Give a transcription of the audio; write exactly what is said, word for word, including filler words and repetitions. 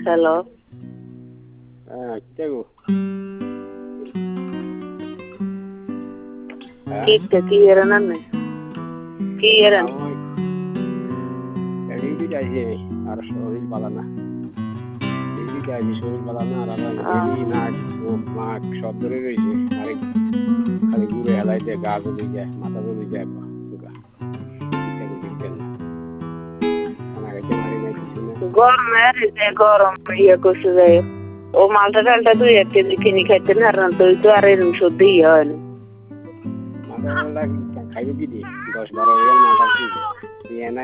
hello হ্যাঁ কে গো কি কি এরা না কি এরা এদিকে যাইছে আর শরীর ভালো না এদিকে যাইছে শরীর ভালো না আর এদিকে নাক মুখ নাক সব ধরে রয়েছে আরে খালি ঘুরে হেলাই দিয়ে গা জ্বলে যায় মাথা জ্বলে যায় গরম গরম ইয়ে করছে যাই ও মালটা ডালটা দুই এক কেজি কিনে খাইতে না তো তো আর এরকম সদ্য ইয়ে হয় না মাথা খাইবে কি দিয়ে দশ বারো মাথা